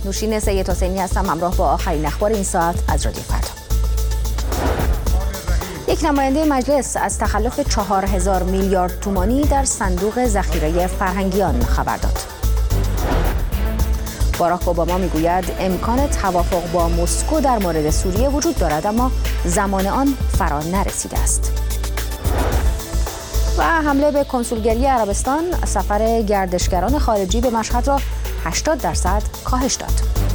نوشین سید حسینی هستم، همراه با آخرین اخبار این ساعت از رادیو فردا. یک نماینده مجلس از تخلف 4000 میلیارد تومانی در صندوق ذخیره فرهنگیان خبر داد. باراک اوباما میگوید امکان توافق با مسکو در مورد سوریه وجود دارد، اما زمان آن فرا نرسیده است. و حمله به کنسولگری عربستان سفر گردشگران خارجی به مشهد را 80% کاهش داد.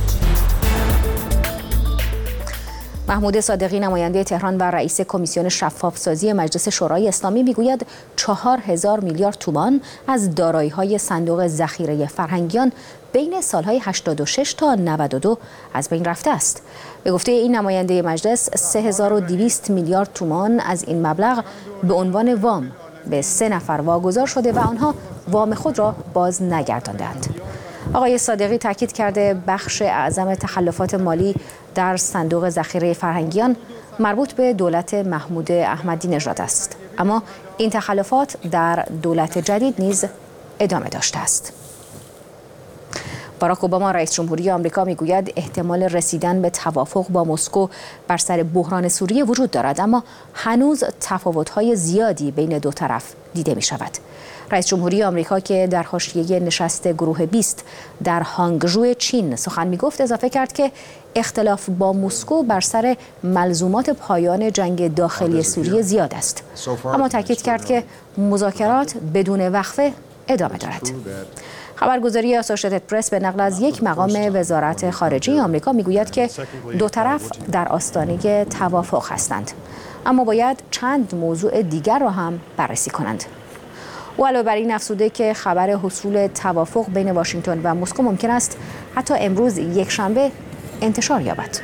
محمود صادقی نماینده تهران و رئیس کمیسیون شفاف‌سازی مجلس شورای اسلامی میگوید 4000 میلیارد تومان از دارایی‌های صندوق ذخیره فرهنگیان بین سالهای 86 تا 92 از بین رفته است. به گفته این نماینده مجلس 3200 میلیارد تومان از این مبلغ به عنوان وام به 3 نفر واگذار شده و آنها وام خود را باز نگرداندند. آقای صادقی تاکید کرده بخش اعظم تخلفات مالی در صندوق ذخیره فرهنگیان مربوط به دولت محمود احمدی نژاد است، اما این تخلفات در دولت جدید نیز ادامه داشته است. باراک اوباما رئیس جمهوری آمریکا میگوید احتمال رسیدن به توافق با مسکو بر سر بحران سوریه وجود دارد، اما هنوز تفاوت‌های زیادی بین دو طرف دیده می‌شود. رئیس جمهوری آمریکا که در حاشیه نشست گروه 20 در هانگژو چین سخن می‌گفت اضافه کرد که اختلاف با مسکو بر سر ملزومات پایان جنگ داخلی سوریه زیاد است، اما تاکید کرد که مذاکرات بدون وقفه ادامه دارد. خبرگزاری آسوشیتد پرس به نقل از یک مقام وزارت خارجه آمریکا میگوید که دو طرف در آستانه توافق هستند، اما باید چند موضوع دیگر را هم بررسی کنند. او علاوه بر این افزوده که خبر حصول توافق بین واشنگتن و مسکو ممکن است حتی امروز یکشنبه انتشار یابد.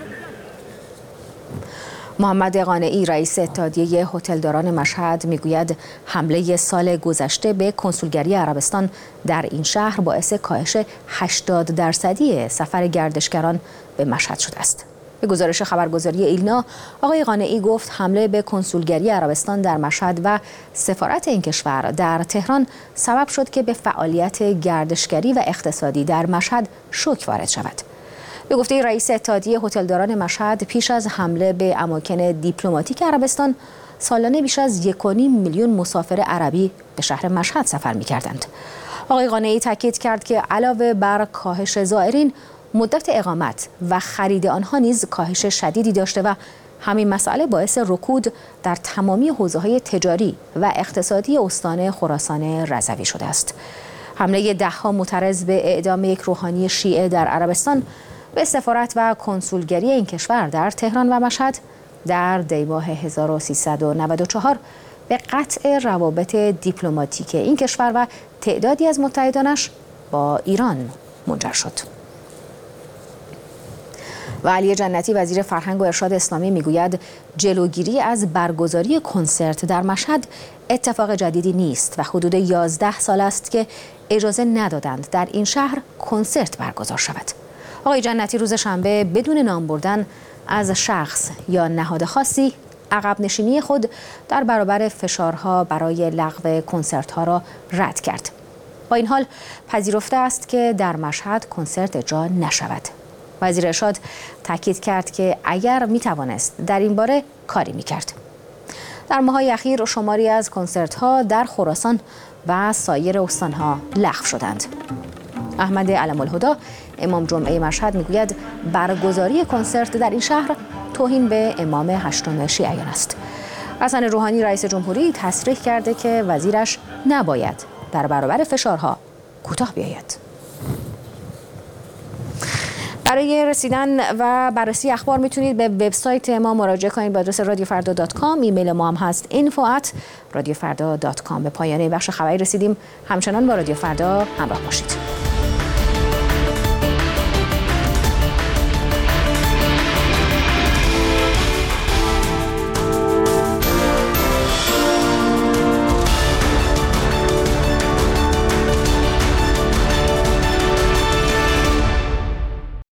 محمد قانعی رئیس اتحادیه هتلداران مشهد میگوید حمله سال گذشته به کنسولگری عربستان در این شهر باعث کاهش 80% سفر گردشگران به مشهد شده است. به گزارش خبرگزاری ایلنا، آقای قانعی گفت حمله به کنسولگری عربستان در مشهد و سفارت این کشور در تهران سبب شد که به فعالیت گردشگری و اقتصادی در مشهد شوک وارد شود. به گفته رئیس اتحادیه هتلداران مشهد، پیش از حمله به اماکن دیپلماتیک عربستان سالانه بیش از 1.5 میلیون مسافر عربی به شهر مشهد سفر می‌کردند. آقای قانعی تاکید کرد که علاوه بر کاهش زائرین، مدت اقامت و خرید آنها نیز کاهش شدیدی داشته و همین مسئله باعث رکود در تمامی حوزه‌های تجاری و اقتصادی استان خراسان رضوی شده است. حمله ده‌ها معترض به اعدام یک روحانی شیعه در عربستان به سفارت و کنسولگری این کشور در تهران و مشهد در دیماه 1394 به قطع روابط دیپلماتیک این کشور و تعدادی از متحدانش با ایران منجر شد. و علی جنتی وزیر فرهنگ و ارشاد اسلامی میگوید جلوگیری از برگزاری کنسرت در مشهد اتفاق جدیدی نیست و حدود 11 سال است که اجازه ندادند در این شهر کنسرت برگزار شود. آقای جنتی روز شنبه بدون نام بردن از شخص یا نهاد خاصی عقب نشینی خود در برابر فشارها برای لغو کنسرت‌ها را رد کرد. با این حال پذیرفته است که در مشهد کنسرت اجرا نشود. وزیر ارشاد تاکید کرد که اگر میتوانست در این باره کاری میکرد. در ماه‌های اخیر شماری از کنسرت‌ها در خراسان و سایر استان‌ها لغو شدند. احمد علم الهدی امام جمعه مشهد میگوید برگزاری کنسرت در این شهر توهین به امام هشتم شیعیان است. حسن روحانی رئیس جمهوری تصریح کرده که وزیرش نباید در برابر فشارها کوتاه بیاید. برای رسیدن و بررسی اخبار میتونید به وبسایت ما مراجعه کنید با آدرس radiofarda.com. ایمیل ما هم هست info@radiofarda.com. به پایان بخش خبری رسیدیم. همچنان با رادیو فردا همراه باشید.